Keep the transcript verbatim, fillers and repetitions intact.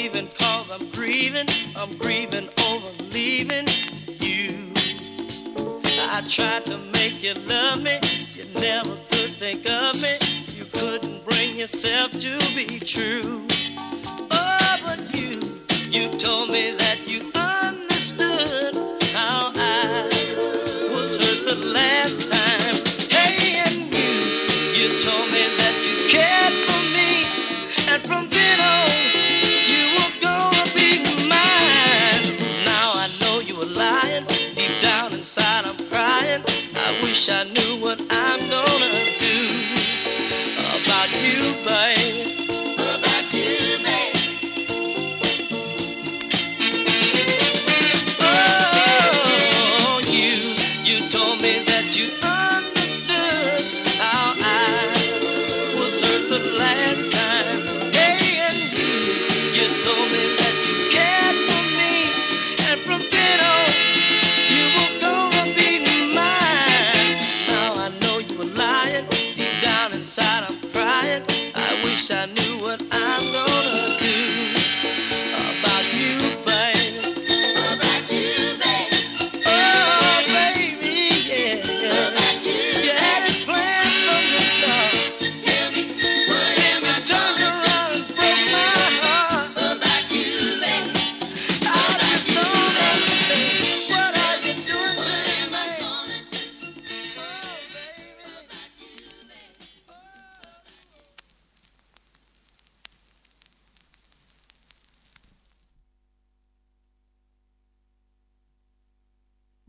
grieving 'cause I'm grieving. I'm grieving over leaving you. I tried to make you love me. You never could think of me. You couldn't bring yourself to be true. Oh, but you, you told me that